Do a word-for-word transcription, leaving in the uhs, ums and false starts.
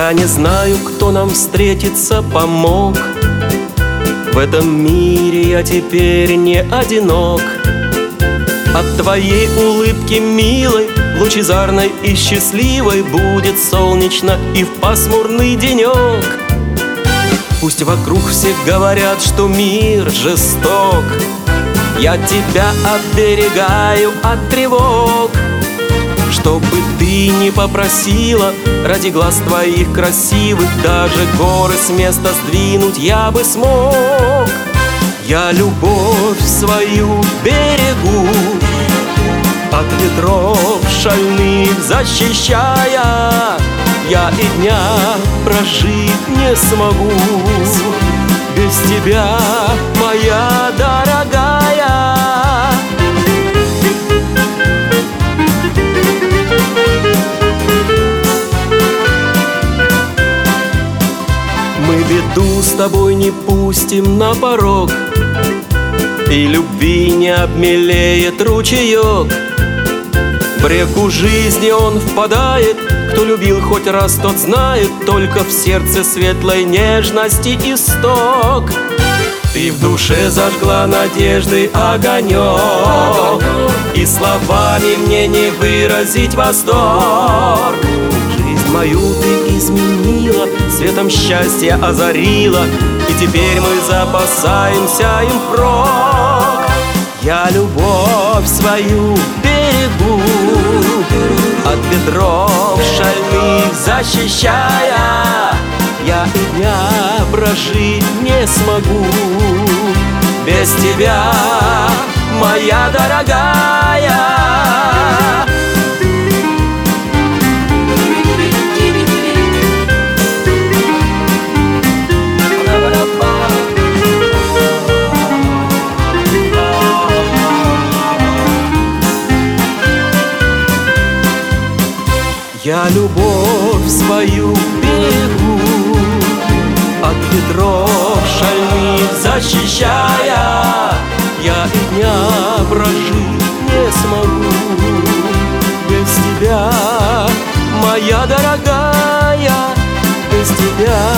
Я не знаю, кто нам встретиться помог. В этом мире я теперь не одинок. От твоей улыбки милой, лучезарной и счастливой, будет солнечно и в пасмурный денек. Пусть вокруг все говорят, что мир жесток, я тебя оберегаю от тревог. Чтобы ты не попросила, ради глаз твоих красивых, даже горы с места сдвинуть я бы смог. Я любовь свою берегу, от ветров шальных защищая. Я и дня прожить не смогу без тебя, моя дорогая. Мы беду с тобой не пустим на порог, и любви не обмелеет ручеек. В реку жизни он впадает, кто любил хоть раз, тот знает, только в сердце светлой нежности исток. Ты в душе зажгла надежды огонек, и словами мне не выразить восторг. Жизнь мою ты изменила, светом счастья озарила, и теперь мы запасаемся им впрок. Я любовь свою берегу, от ветров шальных защищая. Я и дня прожить не смогу без тебя, моя дорогая. Я любовь свою берегу, от ветров шальных защищая. Я и дня прожить не смогу без тебя, моя дорогая, без тебя.